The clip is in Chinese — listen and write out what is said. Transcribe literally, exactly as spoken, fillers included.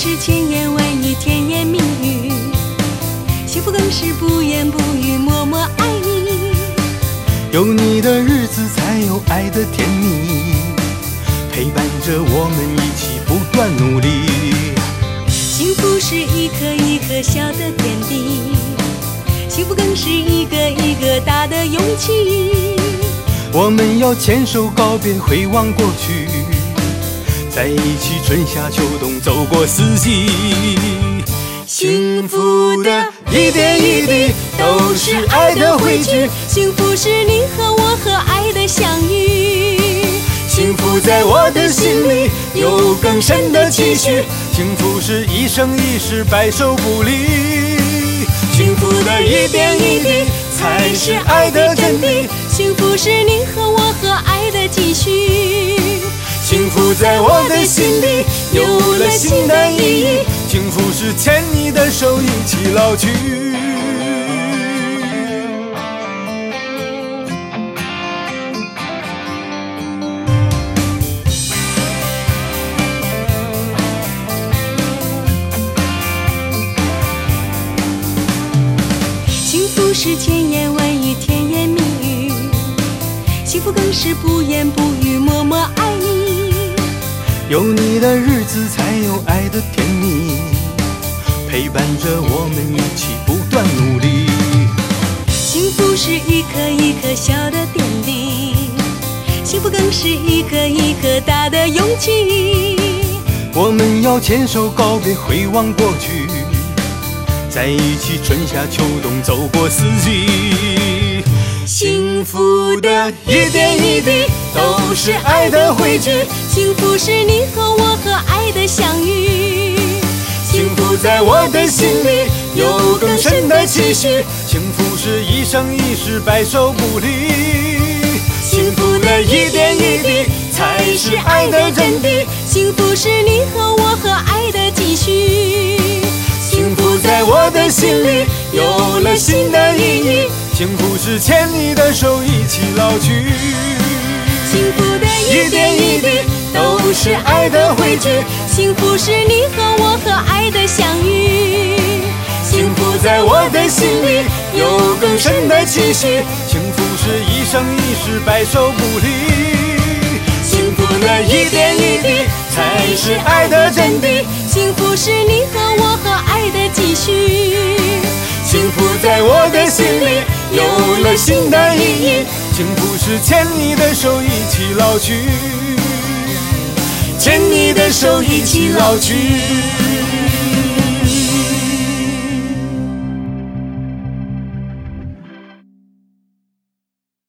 是千言万语，甜言蜜语，幸福更是不言不语，默默爱你。 有你的日子才有爱的甜蜜，陪伴着我们一起不断努力。 幸福是一颗一颗小的点滴，幸福更是一个一个大的勇气。 我们要牵手告别，回望过去，在一起春夏秋冬走过四季。幸福的一点一滴都是爱的汇聚， 幸福是你和我和爱的相遇。 幸福在我的心里有更深的期许，幸福是一生一世白首不离。幸福的一点一滴才是爱的真谛， 幸福是你和我和爱的继续。 幸福在我的心里有了新的意义，幸福是牵你的手一起老去。 幸福是千言万语，甜言蜜语，幸福更是不言不语，默默爱你。 有你的日子才有爱的甜蜜，陪伴着我们一起不断努力。 幸福是一颗一颗小的点滴，幸福更是一个一个大的勇气。 我们要牵手告别，回望过去，在一起春夏秋冬走过四季。幸福的一点一滴都是爱的汇聚， 幸福是你和我和爱的相遇。 幸福在我的心里有更深的期许，幸福是一生一世白首不离。幸福的一点一滴才是爱的真谛， 幸福是你和我和爱的继续。 幸福在我的心里有了新的意义，幸福是牵你的手一起老去。 幸福的一点一滴都是爱的汇聚， 幸福是你和我和爱的相遇。 幸福在我的心里有更深的期许，幸福是一生一世白首不离。幸福的一点一滴才是爱的真谛， 幸福是你和我和爱的继续。 幸福在我的心里有了新的意义，幸福是牵你的手一起老去，牵你的手一起老去。